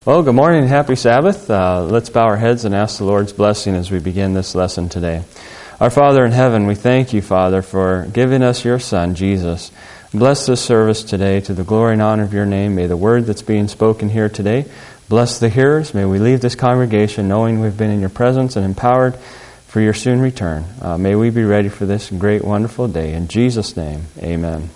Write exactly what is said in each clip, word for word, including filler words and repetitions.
Well, good morning and happy Sabbath. Uh, let's bow our heads and ask the Lord's blessing as we begin this lesson today. Our Father in heaven, we thank you, Father, for giving us your Son, Jesus. Bless this service today to the glory and honor of your name. May the word that's being spoken here today bless the hearers. May we leave this congregation knowing we've been in your presence and empowered for your soon return. Uh, may we be ready for this great, wonderful day. In Jesus' name, amen.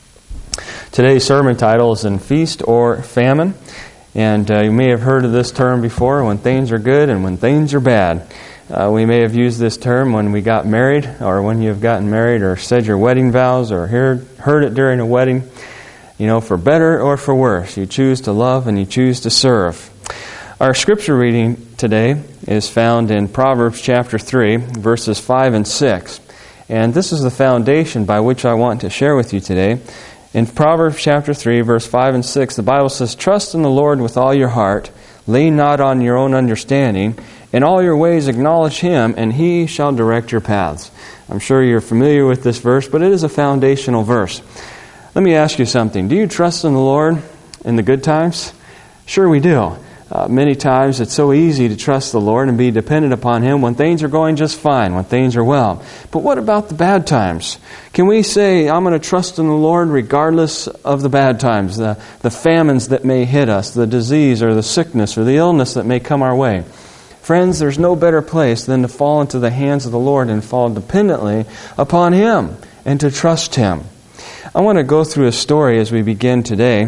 Today's sermon title is In Feast or Famine. And uh, you may have heard of this term before, when things are good and when things are bad. Uh, we may have used this term when we got married, or when you have gotten married, or said your wedding vows, or heard, heard it during a wedding. You know, for better or for worse, you choose to love and you choose to serve. Our scripture reading today is found in Proverbs chapter three, verses five and six. And this is the foundation by which I want to share with you today. In Proverbs chapter three, verse five and six, the Bible says, "Trust in the Lord with all your heart, lean not on your own understanding, in all your ways acknowledge Him, and He shall direct your paths." I'm sure you're familiar with this verse, but it is a foundational verse. Let me ask you something. Do you trust in the Lord in the good times? Sure we do. Uh, many times it's so easy to trust the Lord and be dependent upon Him when things are going just fine, when things are well. But what about the bad times? Can we say, I'm going to trust in the Lord regardless of the bad times, the, the famines that may hit us, the disease or the sickness or the illness that may come our way? Friends, there's no better place than to fall into the hands of the Lord and fall dependently upon Him and to trust Him. I want to go through a story as we begin today.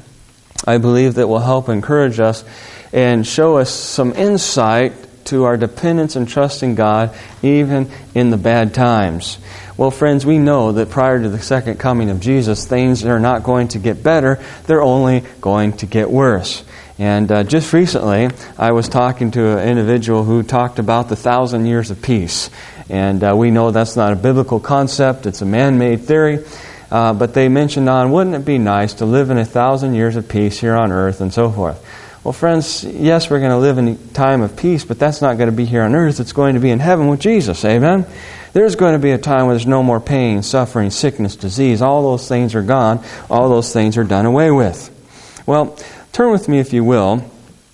I believe that will help encourage us and show us some insight to our dependence and trust in God, even in the bad times. Well, friends, we know that prior to the second coming of Jesus, things are not going to get better. They're only going to get worse. And uh, just recently, I was talking to an individual who talked about the thousand years of peace. And uh, we know that's not a biblical concept. It's a man-made theory. Uh, but they mentioned on, wouldn't it be nice to live in a thousand years of peace here on earth and so forth? Well, friends, yes, we're going to live in a time of peace, but that's not going to be here on earth. It's going to be in heaven with Jesus. Amen? There's going to be a time where there's no more pain, suffering, sickness, disease. All those things are gone. All those things are done away with. Well, turn with me, if you will,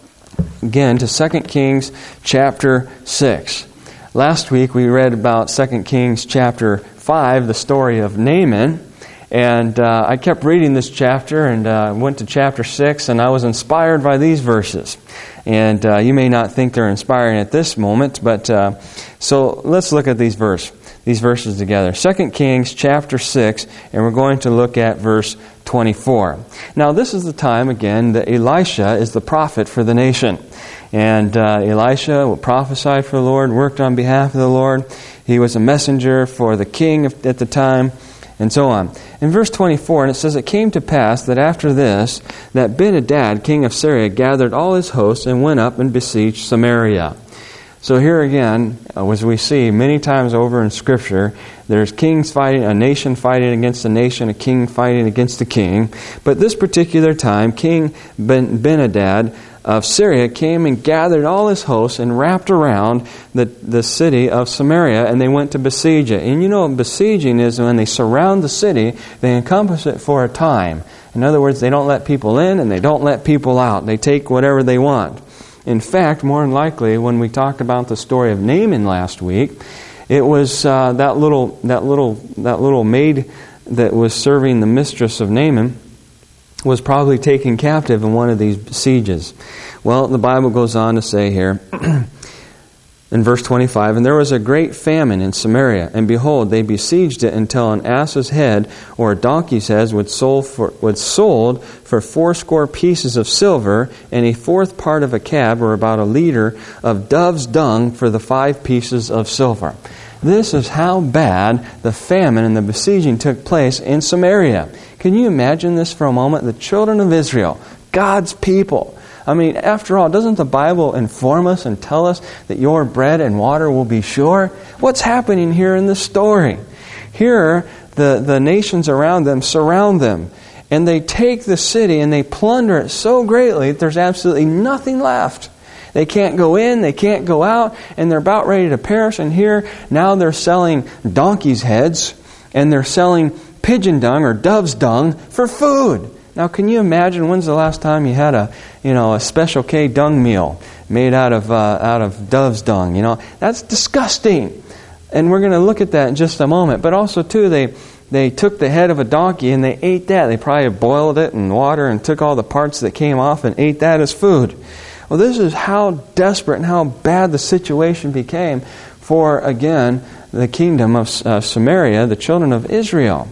again to Second Kings chapter six. Last week we read about Second Kings chapter five, the story of Naaman. And uh, I kept reading this chapter and uh, went to chapter six, and I was inspired by these verses. And uh, you may not think they're inspiring at this moment, but uh, so let's look at these verse, these verses together. Second Kings chapter six, and we're going to look at verse twenty-four. Now this is the time, again, that Elisha is the prophet for the nation. And uh, Elisha prophesied for the Lord, worked on behalf of the Lord. He was a messenger for the king at the time, and so on. In verse twenty-four, and it says, "It came to pass that after this, that Ben-Hadad, king of Syria, gathered all his hosts and went up and besieged Samaria." So here again, as we see many times over in Scripture, there's kings fighting, a nation fighting against a nation, a king fighting against a king. But this particular time, King Ben- Ben-Hadad of Syria came and gathered all his hosts and wrapped around the, the city of Samaria, and they went to besiege it. And you know, besieging is when they surround the city, they encompass it for a time. In other words, they don't let people in and they don't let people out. They take whatever they want. In fact, more than likely, when we talked about the story of Naaman last week, it was uh, that little that little that little maid that was serving the mistress of Naaman was probably taken captive in one of these sieges. Well, the Bible goes on to say here, in verse twenty-five, "And there was a great famine in Samaria, and behold, they besieged it until an ass's head or a donkey's head was sold for, was sold for fourscore pieces of silver, and a fourth part of a cab, or about a liter, of dove's dung for the five pieces of silver." This is how bad the famine and the besieging took place in Samaria. Can you imagine this for a moment? The children of Israel, God's people. I mean, after all, doesn't the Bible inform us and tell us that your bread and water will be sure? What's happening here in this story? Here, the, the nations around them surround them, and they take the city and they plunder it so greatly that there's absolutely nothing left. They can't go in, they can't go out, and they're about ready to perish. And here, now they're selling donkeys' heads, and they're selling pigeon dung or dove's dung for food. Now, can you imagine when's the last time you had a you know, a Special K dung meal made out of uh, out of dove's dung. You know, that's disgusting. And we're going to look at that in just a moment. But also, too, they they took the head of a donkey and they ate that. They probably boiled it in water and took all the parts that came off and ate that as food. Well, this is how desperate and how bad the situation became for, again, the kingdom of uh, Samaria, the children of Israel.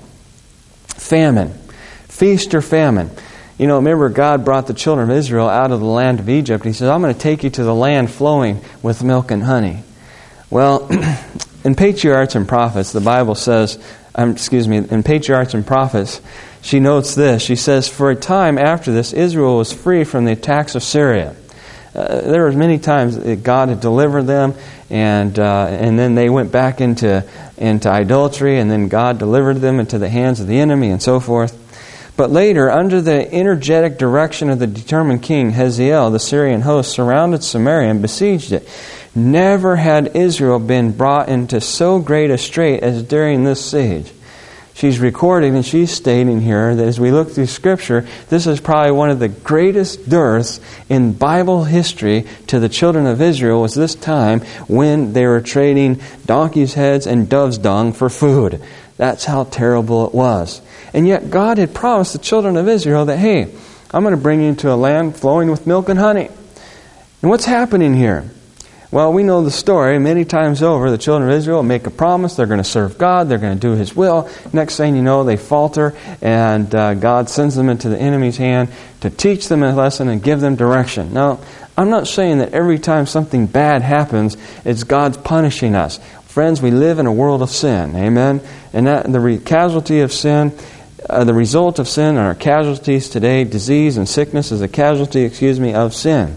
Famine. Feast or famine. You know, remember God brought the children of Israel out of the land of Egypt. He says, I'm going to take you to the land flowing with milk and honey. Well, in Patriarchs and Prophets, the Bible says, um, excuse me, in Patriarchs and Prophets, she notes this. She says, for a time after this, Israel was free from the attacks of Syria. Uh, there were many times that God had delivered them, and uh, and then they went back into into idolatry, and then God delivered them into the hands of the enemy, and so forth. But later, under the energetic direction of the determined king Hazael, the Syrian host surrounded Samaria and besieged it. Never had Israel been brought into so great a strait as during this siege. She's recording and she's stating here that as we look through Scripture, this is probably one of the greatest dearths in Bible history to the children of Israel was this time when they were trading donkeys' heads and dove's dung for food. That's how terrible it was. And yet God had promised the children of Israel that, hey, I'm going to bring you into a land flowing with milk and honey. And what's happening here? Well, we know the story. Many times over, the children of Israel make a promise. They're going to serve God. They're going to do His will. Next thing you know, they falter, and uh, God sends them into the enemy's hand to teach them a lesson and give them direction. Now, I'm not saying that every time something bad happens, it's God's punishing us. Friends, we live in a world of sin. Amen? And that the re- casualty of sin, uh, the result of sin, and our casualties today, disease and sickness is a casualty, excuse me, of sin.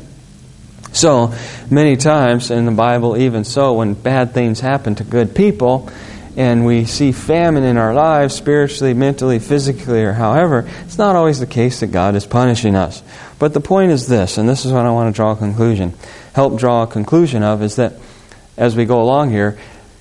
So, many times in the Bible, even so, when bad things happen to good people, and we see famine in our lives, spiritually, mentally, physically, or however, it's not always the case that God is punishing us. But the point is this, and this is what I want to draw a conclusion, help draw a conclusion of, is that as we go along here,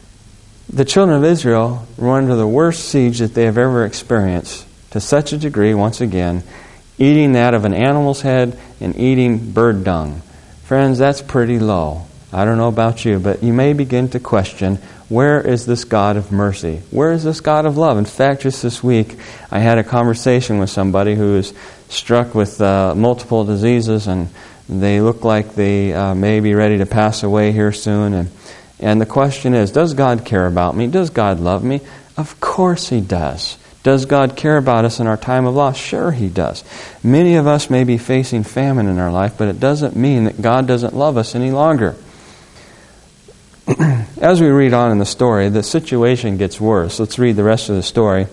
the children of Israel were under the worst siege that they have ever experienced, to such a degree, once again, eating that of an animal's head and eating bird dung. Friends, that's pretty low. I don't know about you, but you may begin to question, where is this God of mercy? Where is this God of love? In fact, just this week, I had a conversation with somebody who is struck with uh, multiple diseases, and they look like they uh, may be ready to pass away here soon. And, and the question is, does God care about me? Does God love me? Of course He does. Does God care about us in our time of loss? Sure He does. Many of us may be facing famine in our life, but it doesn't mean that God doesn't love us any longer. As we read on in the story, the situation gets worse. Let's read the rest of the story.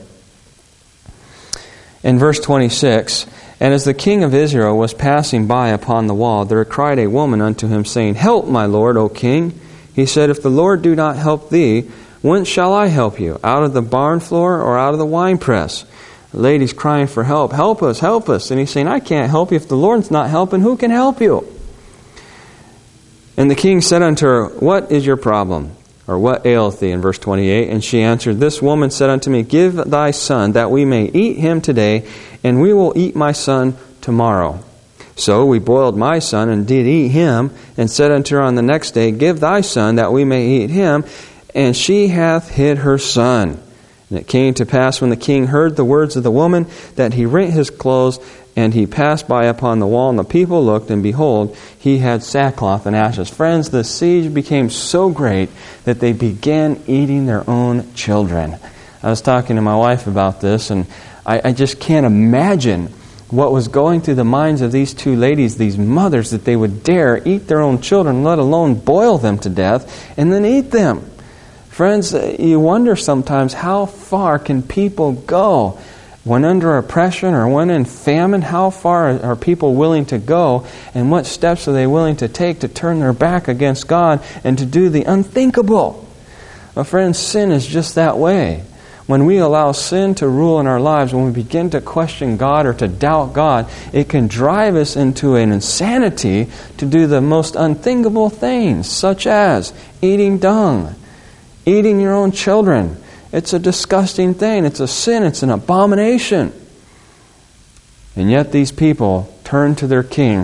In verse twenty-six, and as the king of Israel was passing by upon the wall, there cried a woman unto him, saying, Help, my lord, O king. He said, If the Lord do not help thee, whence shall I help you? Out of the barn floor or out of the winepress? The lady's crying for help. Help us, help us. And he's saying, I can't help you. If the Lord's not helping, who can help you? And the king said unto her, What is your problem? Or what aileth thee? In verse twenty-eight. And she answered, This woman said unto me, Give thy son, that we may eat him today, and we will eat my son tomorrow. So we boiled my son, and did eat him, and said unto her on the next day, Give thy son, that we may eat him. And she hath hid her son. And it came to pass when the king heard the words of the woman, that he rent his clothes, and he passed by upon the wall, and the people looked, and behold, he had sackcloth and ashes. Friends, the siege became so great that they began eating their own children. I was talking to my wife about this, and I, I just can't imagine what was going through the minds of these two ladies, these mothers, that they would dare eat their own children, let alone boil them to death, and then eat them. Friends, you wonder sometimes, how far can people go? When under oppression or when in famine, how far are people willing to go? And what steps are they willing to take to turn their back against God and to do the unthinkable? Well, friends, sin is just that way. When we allow sin to rule in our lives, when we begin to question God or to doubt God, it can drive us into an insanity to do the most unthinkable things, such as eating dung, eating your own children. It's a disgusting thing. It's a sin. It's an abomination. And yet these people turned to their king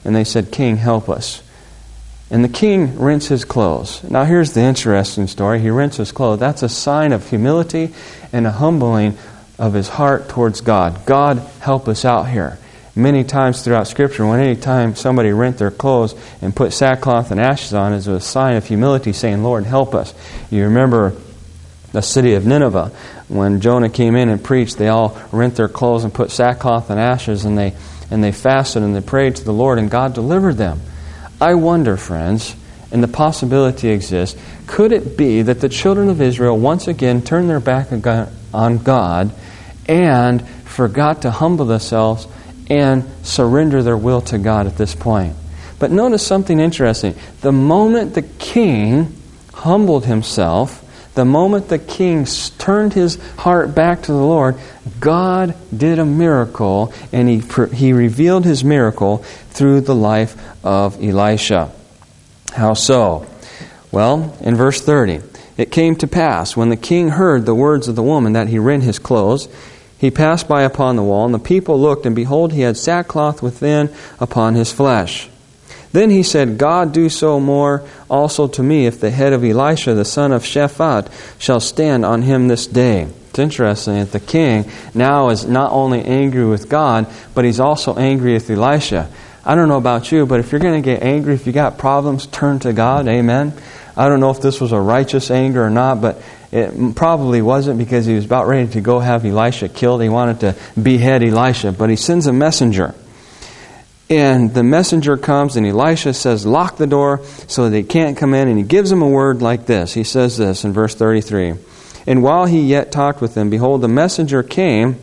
and they said, "King, help us." And the king rents his clothes. Now here's the interesting story. He rents his clothes. That's a sign of humility and a humbling of his heart towards God. God, help us out here. Many times throughout Scripture, when any time somebody rent their clothes and put sackcloth and ashes on, is a sign of humility, saying, "Lord, help us." You remember the city of Nineveh. When Jonah came in and preached, they all rent their clothes and put sackcloth and ashes, and they and they fasted and they prayed to the Lord, and God delivered them. I wonder, friends, and the possibility exists, could it be that the children of Israel once again turned their back on God and forgot to humble themselves and surrender their will to God at this point? But notice something interesting. The moment the king humbled himself, the moment the king turned his heart back to the Lord, God did a miracle, and he, he revealed his miracle through the life of Elisha. How so? Well, in verse thirty, "It came to pass, when the king heard the words of the woman, that he rent his clothes. He passed by upon the wall, and the people looked, and behold, he had sackcloth within upon his flesh. Then he said, God, do so more also to me, if the head of Elisha, the son of Shaphat, shall stand on him this day." It's interesting that the king now is not only angry with God, but he's also angry with Elisha. I don't know about you, but if you're going to get angry, if you got problems, turn to God. Amen. I don't know if this was a righteous anger or not, but it probably wasn't, because he was about ready to go have Elisha killed. He wanted to behead Elisha, but he sends a messenger. And the messenger comes, and Elisha says, "Lock the door so that they can't come in." And he gives them a word like this. He says this in verse thirty-three. "And while he yet talked with them, behold, the messenger came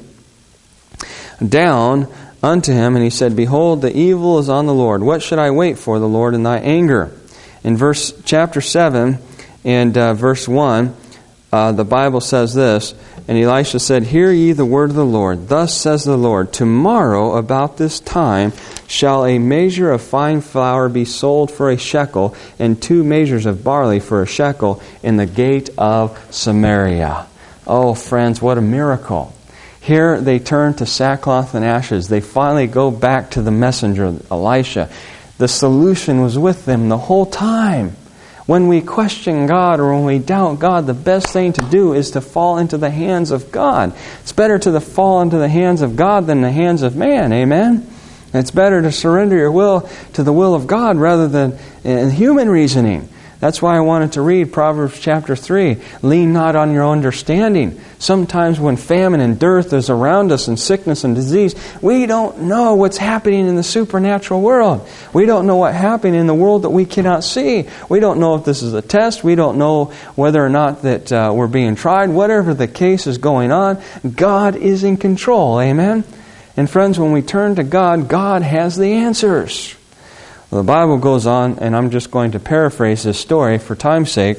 down unto him, and he said, Behold, the evil is on the Lord. What should I wait for, the Lord, in thy anger?" In verse chapter seven and uh, verse one, uh, the Bible says this, "And Elisha said, Hear ye the word of the Lord. Thus says the Lord, Tomorrow about this time shall a measure of fine flour be sold for a shekel, and two measures of barley for a shekel in the gate of Samaria." Oh, friends, what a miracle. Here they turn to sackcloth and ashes. They finally go back to the messenger, Elisha. The solution was with them the whole time. When we question God or when we doubt God, the best thing to do is to fall into the hands of God. It's better to the fall into the hands of God than the hands of man. Amen? It's better to surrender your will to the will of God rather than in human reasoning. That's why I wanted to read Proverbs chapter three. Lean not on your understanding. Sometimes when famine and dearth is around us, and sickness and disease, we don't know what's happening in the supernatural world. We don't know what's happening in the world that we cannot see. We don't know if this is a test. We don't know whether or not that uh, we're being tried. Whatever the case is going on, God is in control. Amen? And friends, when we turn to God, God has the answers. The Bible goes on, and I'm just going to paraphrase this story for time's sake.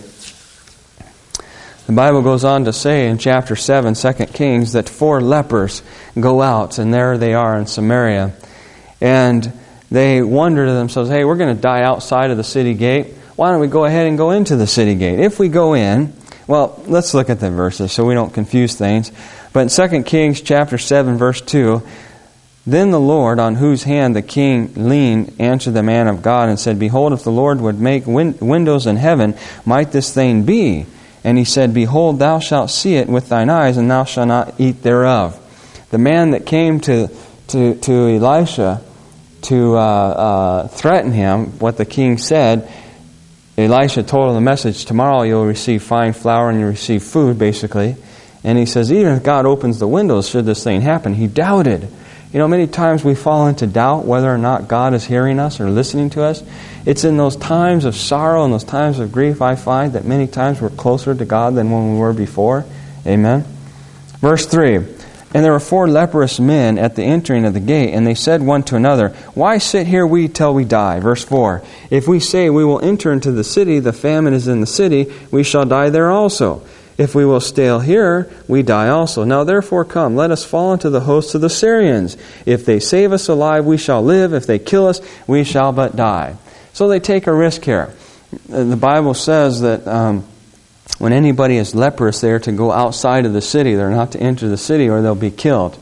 The Bible goes on to say in chapter seven, Second Kings, that four lepers go out, and there they are in Samaria. And they wonder to themselves, hey, we're going to die outside of the city gate. Why don't we go ahead and go into the city gate? If we go in, well, let's look at the verses so we don't confuse things. But in Second Kings chapter seven, verse two, "Then the Lord, on whose hand the king leaned, answered the man of God and said, Behold, if the Lord would make win- windows in heaven, might this thing be? And he said, Behold, thou shalt see it with thine eyes, and thou shalt not eat thereof." The man that came to to, to Elisha to uh, uh, threaten him, what the king said, Elisha told him the message, tomorrow you'll receive fine flour and you'll receive food, basically. And he says, even if God opens the windows, should this thing happen, he doubted. You know, many times we fall into doubt whether or not God is hearing us or listening to us. It's in those times of sorrow and those times of grief, I find, that many times we're closer to God than when we were before. Amen? Verse three, "And there were four leprous men at the entering of the gate, and they said one to another, Why sit here we till we die?" Verse four, "If we say we will enter into the city, the famine is in the city, we shall die there also. If we will stay here, we die also. Now therefore come, let us fall into the hosts of the Syrians. If they save us alive, we shall live. If they kill us, we shall but die." So they take a risk here. The Bible says that um, when anybody is leprous, they are to go outside of the city. They're not to enter the city or they'll be killed.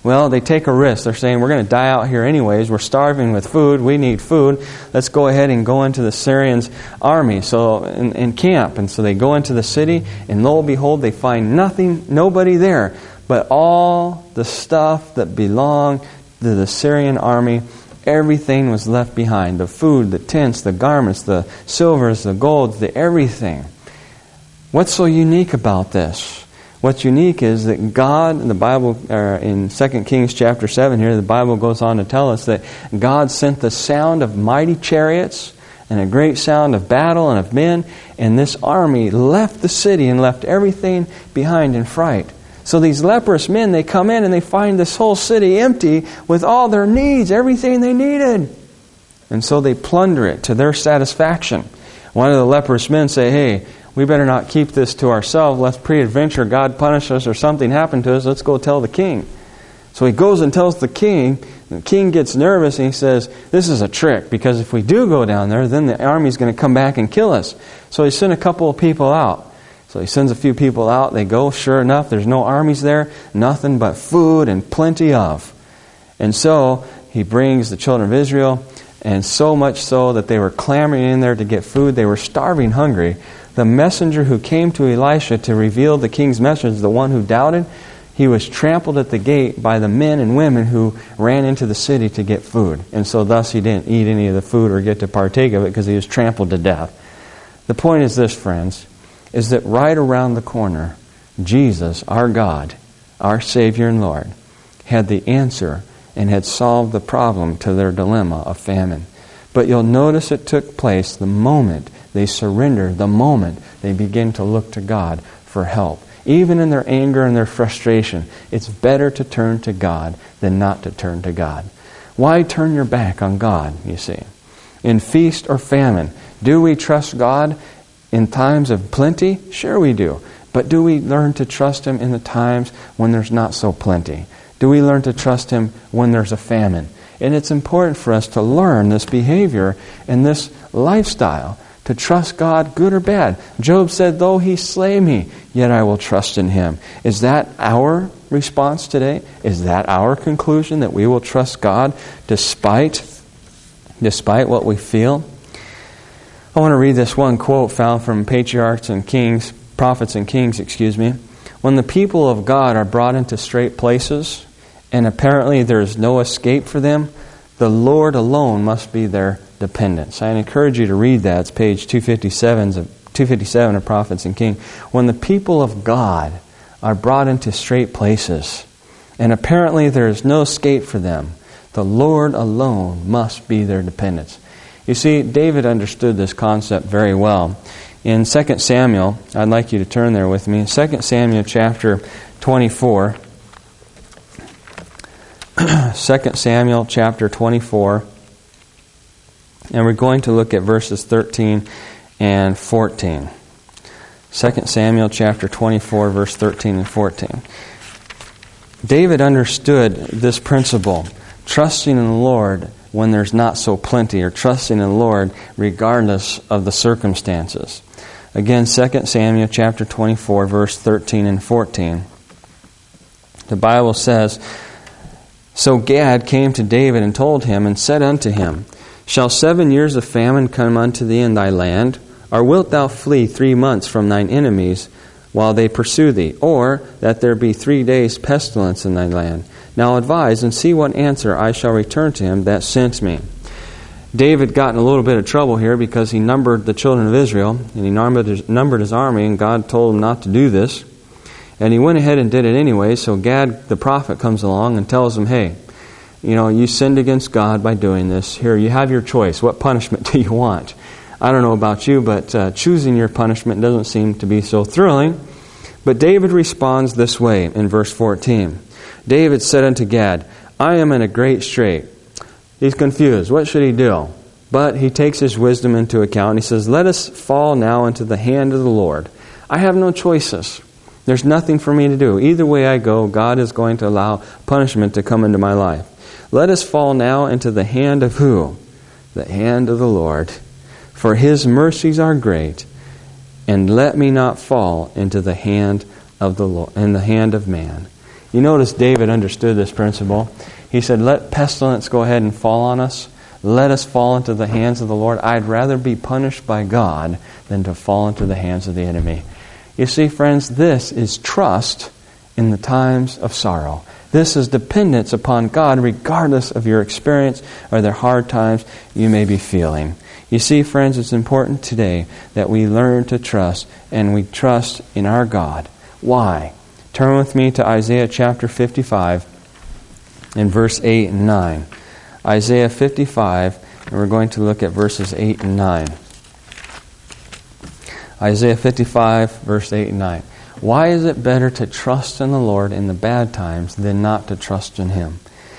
Well, they take a risk. They're saying, we're going to die out here anyways. We're starving with food. We need food. Let's go ahead and go into the Syrians' army, so in, in camp. And so they go into the city, and lo and behold, they find nothing, nobody there, but all the stuff that belonged to the Syrian army. Everything was left behind. The food, the tents, the garments, the silvers, the golds, the everything. What's so unique about this? What's unique is that God, in the Bible, uh, in Second Kings chapter seven here, the Bible goes on to tell us that God sent the sound of mighty chariots and a great sound of battle and of men, and this army left the city and left everything behind in fright. So these leprous men, they come in and they find this whole city empty with all their needs, everything they needed. And so they plunder it to their satisfaction. One of the leprous men say, hey, we better not keep this to ourselves, lest pre-adventure God punish us or something happen to us. Let's go tell the king. So he goes and tells the king. The king gets nervous and he says, this is a trick, because if we do go down there, then the army's going to come back and kill us. So he sent a couple of people out. So he sends a few people out. They go, sure enough, there's no armies there, nothing but food and plenty of. And so he brings the children of Israel, and so much so that they were clamoring in there to get food. They were starving hungry. The messenger who came to Elisha to reveal the king's message, the one who doubted, he was trampled at the gate by the men and women who ran into the city to get food. And so thus he didn't eat any of the food or get to partake of it because he was trampled to death. The point is this, friends, is that right around the corner, Jesus, our God, our Savior and Lord, had the answer and had solved the problem to their dilemma of famine. But you'll notice it took place the moment they surrendered, the moment they begin to look to God for help. Even in their anger and their frustration, it's better to turn to God than not to turn to God. Why turn your back on God, you see? In feast or famine, do we trust God in times of plenty? Sure we do. But do we learn to trust Him in the times when there's not so plenty? Do we learn to trust Him when there's a famine? And it's important for us to learn this behavior and this lifestyle, to trust God, good or bad. Job said, though He slay me, yet I will trust in Him. Is that our response today? Is that our conclusion, that we will trust God despite, despite what we feel? I want to read this one quote found from Patriarchs and Kings, Prophets and Kings, excuse me. When the people of God are brought into straight places, and apparently there is no escape for them, the Lord alone must be their dependence. I encourage you to read that. It's page two fifty-seven of Prophets and Kings. When the people of God are brought into straight places, and apparently there is no escape for them, the Lord alone must be their dependence. You see, David understood this concept very well. In Second Samuel, I'd like you to turn there with me. Second Samuel chapter twenty-four. Second Samuel chapter twenty-four. And we're going to look at verses thirteen and fourteen. Second Samuel chapter twenty-four, verse thirteen and fourteen. David understood this principle, trusting in the Lord when there's not so plenty, or trusting in the Lord regardless of the circumstances. Again, Second Samuel chapter twenty-four, verse thirteen and fourteen. The Bible says, So Gad came to David and told him, and said unto him, Shall seven years of famine come unto thee in thy land? Or wilt thou flee three months from thine enemies while they pursue thee? Or that there be three days pestilence in thy land? Now advise, and see what answer I shall return to him that sent me. David got in a little bit of trouble here because he numbered the children of Israel, and he numbered his, numbered his army, and God told him not to do this. And he went ahead and did it anyway, so Gad the prophet comes along and tells him, hey, you know, you sinned against God by doing this. Here, you have your choice. What punishment do you want? I don't know about you, but uh, choosing your punishment doesn't seem to be so thrilling. But David responds this way in verse fourteen. David said unto Gad, I am in a great strait. He's confused. What should he do? But he takes his wisdom into account, and he says, let us fall now into the hand of the Lord. I have no choices. There's nothing for me to do. Either way I go, God is going to allow punishment to come into my life. Let us fall now into the hand of who? The hand of the Lord. For His mercies are great, and let me not fall into the hand of the Lord, in the hand of man. You notice David understood this principle. He said, let pestilence go ahead and fall on us. Let us fall into the hands of the Lord. I'd rather be punished by God than to fall into the hands of the enemy. You see, friends, this is trust in the times of sorrow. This is dependence upon God regardless of your experience or the hard times you may be feeling. You see, friends, it's important today that we learn to trust, and we trust in our God. Why? Turn with me to Isaiah chapter fifty-five and verse eight and nine. Isaiah fifty-five, and we're going to look at verses eight and nine. Isaiah fifty-five, verse eight and nine. Why is it better to trust in the Lord in the bad times than not to trust in Him?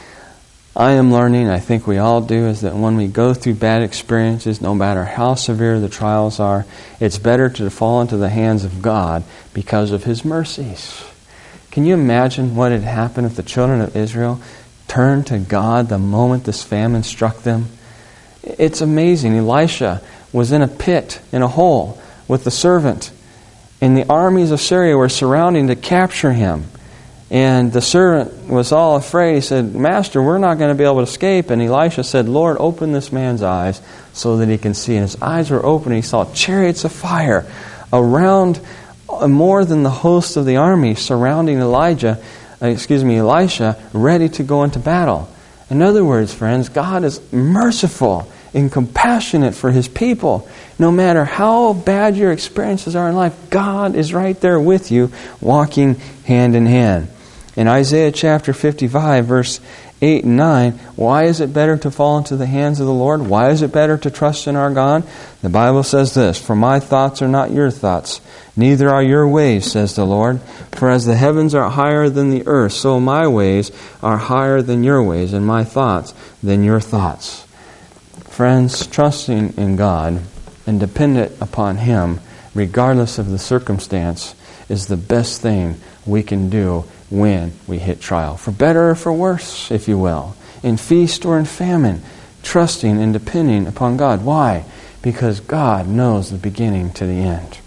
I am learning, I think we all do, is that when we go through bad experiences, no matter how severe the trials are, it's better to fall into the hands of God because of His mercies. Can you imagine what had happened if the children of Israel turned to God the moment this famine struck them? It's amazing. Elisha was in a pit, in a hole, with the servant. And the armies of Syria were surrounding to capture him. And the servant was all afraid. He said, Master, we're not going to be able to escape. And Elisha said, Lord, open this man's eyes so that he can see. And his eyes were open. And he saw chariots of fire around, more than the host of the army, surrounding Elijah, uh, excuse me, Elisha, ready to go into battle. In other words, friends, God is merciful and compassionate for His people. No matter how bad your experiences are in life, God is right there with you, walking hand in hand. In Isaiah chapter fifty-five, verse eight and nine, why is it better to fall into the hands of the Lord? Why is it better to trust in our God? The Bible says this, For my thoughts are not your thoughts, neither are your ways, says the Lord. For as the heavens are higher than the earth, so my ways are higher than your ways, and my thoughts than your thoughts. Friends, trusting in God and dependent upon Him, regardless of the circumstance, is the best thing we can do when we hit trial. For better or for worse, if you will. In feast or in famine, trusting and depending upon God. Why? Because God knows the beginning to the end.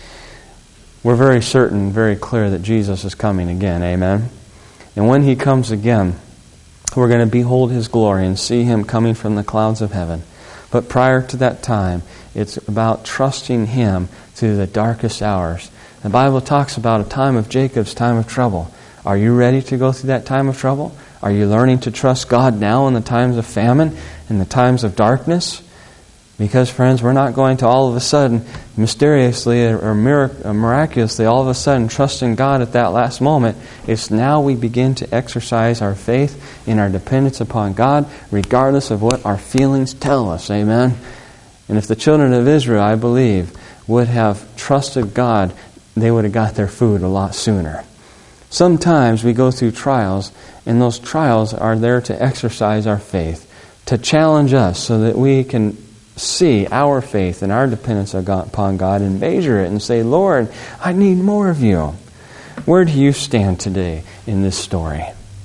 We're very certain, very clear that Jesus is coming again. Amen? And when He comes again, we're going to behold His glory and see Him coming from the clouds of heaven. But prior to that time, it's about trusting Him through the darkest hours. The Bible talks about a time of Jacob's time of trouble. Are you ready to go through that time of trouble? Are you learning to trust God now in the times of famine, in the times of darkness? Because, friends, we're not going to all of a sudden, mysteriously or miraculously, all of a sudden trust in God at that last moment. It's now we begin to exercise our faith in our dependence upon God, regardless of what our feelings tell us. Amen? And if the children of Israel, I believe, would have trusted God, they would have got their food a lot sooner. Sometimes we go through trials, and those trials are there to exercise our faith, to challenge us so that we can see our faith and our dependence upon God and measure it and say, Lord, I need more of you. Where do you stand today in this story?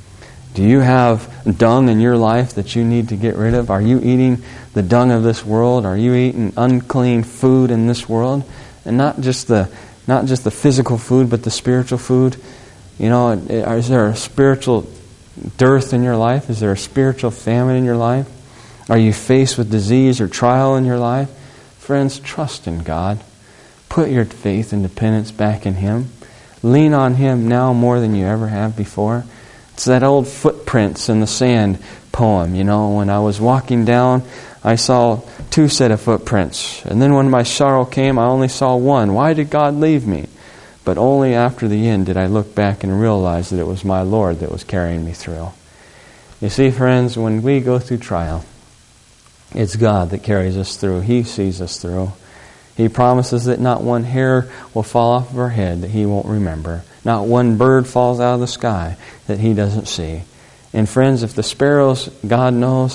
Do you have dung in your life that you need to get rid of? Are you eating the dung of this world? Are you eating unclean food in this world? And not just the not just the physical food, but the spiritual food. You know, is there a spiritual dearth in your life? Is there a spiritual famine in your life? Are you faced with disease or trial in your life? Friends, trust in God. Put your faith and dependence back in Him. Lean on Him now more than you ever have before. It's that old footprints in the sand poem. You know, when I was walking down, I saw two set of footprints. And then when my sorrow came, I only saw one. Why did God leave me? But only after the end did I look back and realize that it was my Lord that was carrying me through. You see, friends, when we go through trial, it's God that carries us through. He sees us through. He promises that not one hair will fall off of our head that He won't remember. Not one bird falls out of the sky that He doesn't see. And friends, if the sparrows God knows,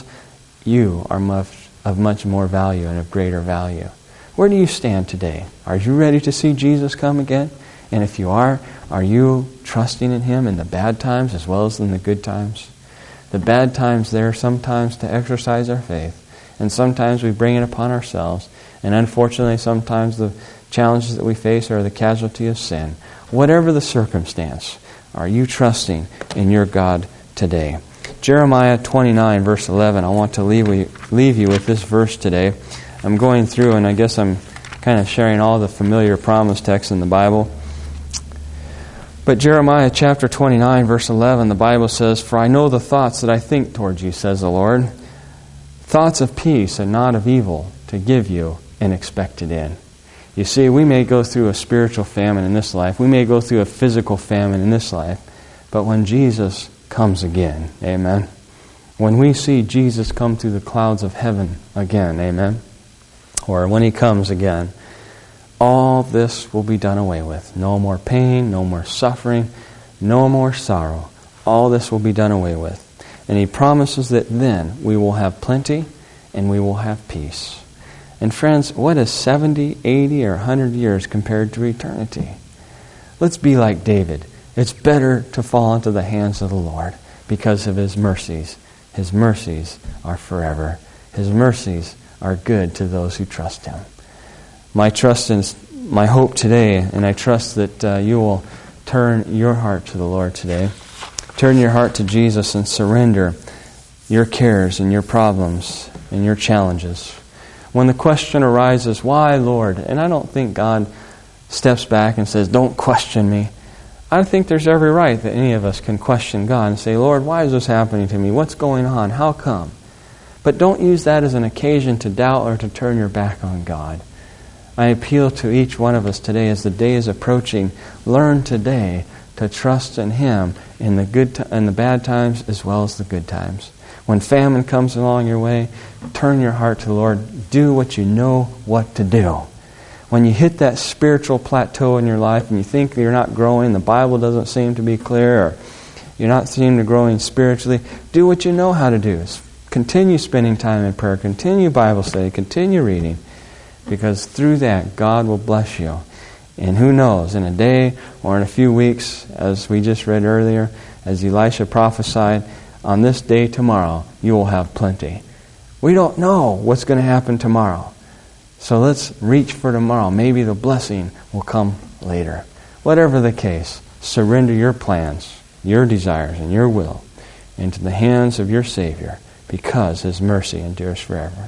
you are much, of much more value and of greater value. Where do you stand today? Are you ready to see Jesus come again? And if you are, are you trusting in Him in the bad times as well as in the good times? The bad times there sometimes to exercise our faith. And sometimes we bring it upon ourselves. And unfortunately, sometimes the challenges that we face are the casualty of sin. Whatever the circumstance, Are you trusting in your God today? Jeremiah twenty-nine, verse eleven. I want to leave, we, leave you with this verse today. I'm going through, and I guess I'm kind of sharing all the familiar promise texts in the Bible. But Jeremiah chapter twenty-nine, verse eleven, the Bible says, "For I know the thoughts that I think towards you, says the Lord, thoughts of peace and not of evil, to give you an expected end." You see, we may go through a spiritual famine in this life. We may go through a physical famine in this life. But when Jesus comes again, amen, when we see Jesus come through the clouds of heaven again, amen, or when He comes again, all this will be done away with. No more pain, no more suffering, no more sorrow. All this will be done away with. And He promises that then we will have plenty and we will have peace. And friends, what is seventy, eighty, or one hundred years compared to eternity? Let's be like David. It's better to fall into the hands of the Lord because of His mercies. His mercies are forever. His mercies are good to those who trust Him. My trust and my hope today, and I trust that uh, you will turn your heart to the Lord today. Turn your heart to Jesus and surrender your cares and your problems and your challenges. When the question arises, why, Lord? And I don't think God steps back and says, don't question me. I think there's every right that any of us can question God and say, Lord, why is this happening to me? What's going on? How come? But don't use that as an occasion to doubt or to turn your back on God. I appeal to each one of us today as the day is approaching. Learn today to trust in Him in the good t- in the bad times as well as the good times. When famine comes along your way, turn your heart to the Lord. Do what you know what to do. When you hit that spiritual plateau in your life and you think you're not growing, the Bible doesn't seem to be clear, or you're not seeming to growing spiritually, do what you know how to do. Continue spending time in prayer. Continue Bible study. Continue reading. Because through that, God will bless you. And who knows, in a day or in a few weeks, as we just read earlier, as Elisha prophesied, on this day tomorrow, you will have plenty. We don't know what's going to happen tomorrow. So let's reach for tomorrow. Maybe the blessing will come later. Whatever the case, surrender your plans, your desires, and your will into the hands of your Savior, because His mercy endures forever.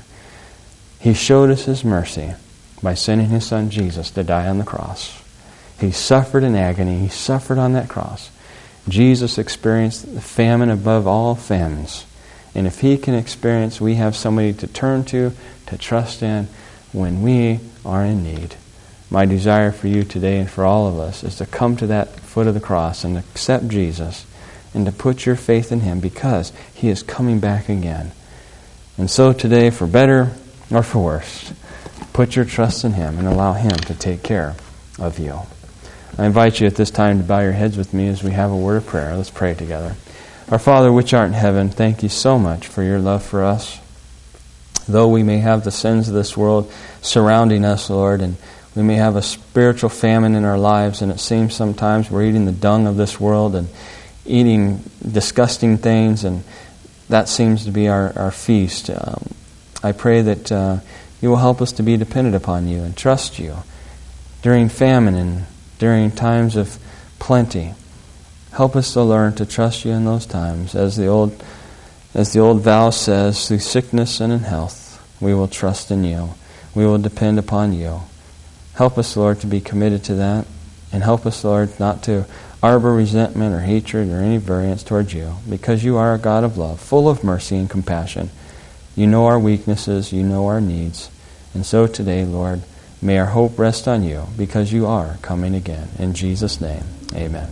He showed us His mercy by sending His Son Jesus to die on the cross. He suffered in agony. He suffered on that cross. Jesus experienced the famine above all famines. And if He can experience, we have somebody to turn to, to trust in, when we are in need. My desire for you today and for all of us is to come to that foot of the cross and accept Jesus and to put your faith in Him, because He is coming back again. And so today, for better or for worse, put your trust in Him and allow Him to take care of you. I invite you at this time to bow your heads with me as we have a word of prayer. Let's pray together. Our Father, which art in heaven, thank You so much for Your love for us. Though we may have the sins of this world surrounding us, Lord, and we may have a spiritual famine in our lives, and it seems sometimes we're eating the dung of this world and eating disgusting things, and that seems to be our, our feast. Um, I pray that uh, You will help us to be dependent upon You and trust You during famine and during times of plenty. Help us to learn to trust You in those times. As the old as the old vow says, through sickness and in health, we will trust in You. We will depend upon You. Help us, Lord, to be committed to that. And help us, Lord, not to harbor resentment or hatred or any variance towards You, because You are a God of love, full of mercy and compassion. You know our weaknesses. You know our needs. And so today, Lord, may our hope rest on You, because You are coming again. In Jesus' name, amen.